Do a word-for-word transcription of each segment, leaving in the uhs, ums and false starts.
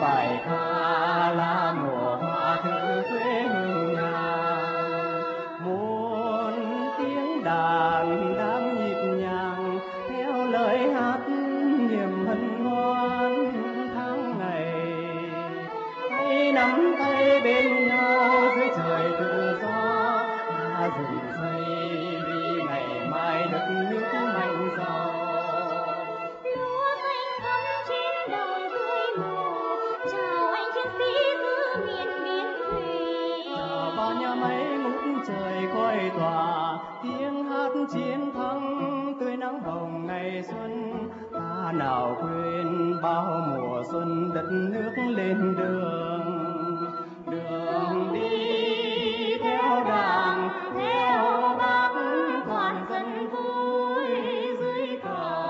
bài ca là mùa hoa thứ quê hương nhà. Muôn tiếng đàn đang nhịp nhàng theo lời hát niềm hân hoan tháng ngày. Hãy nắm tay bên nhau dưới trời tự do, ta dựng xây vì ngày mai đất nước mạnh giàu. Lúa xanh thắm trên đồng tươi màu, chào anh chiến sĩ giữ miền biên thùy. Chào bao nhà máy ngút trời khói tỏa, tiếng hát chiến thắng tươi nắng hồng ngày xuân. Ta nào quên bao mùa xuân đất nước lên đường. Đường đi theo Đảng, theo Bác, toàn dân vui dưới cờ.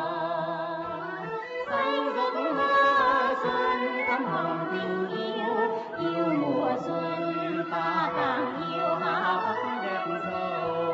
Xanh rực hoa xuân thắm hồng tình yêu, yêu mùa xuân ta càng yêu Hà Bắc đẹp giàu.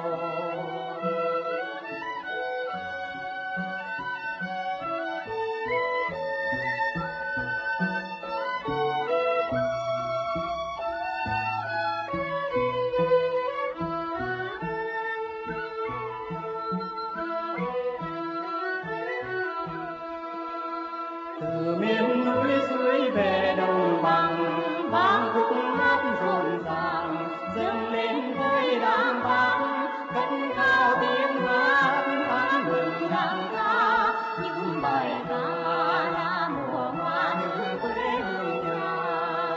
Từ miền núi suối về đồng bằng, vang khúc hát rộn ràng dâng lên với đàn bác, cất cao tiếng hát hát mừng đàn ca. Những bài ca là mùa hoa nữ quê hương nhà.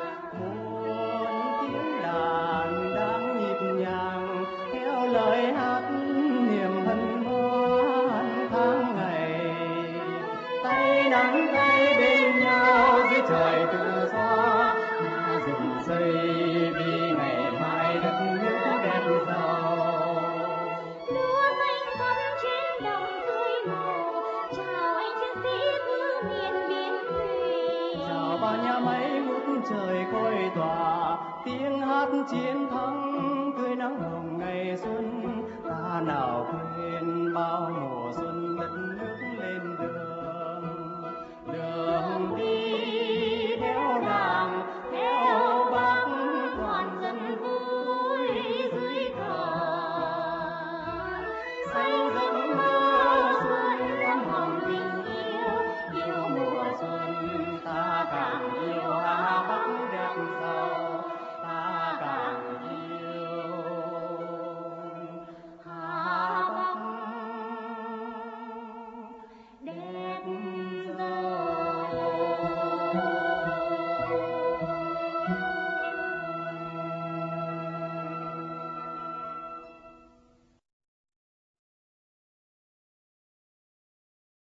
Muôn tiếng đàn đang nhịp nhàng theo lời hát niềm hân hoan tháng ngày. Tay nắm tay bên nhau dưới trời tự do, ta dựng xây vì ngày mai đất nước đẹp giàu. Lúa xanh thắm trên đồng tươi màu, chào anh chiến sĩ giữ miền biên thùy. Chào bao nhà máy ngút trời khói tỏa, tiếng hát chiến thắng tươi nắng hồng ngày xuân. Ta nào quên bao mùa xuân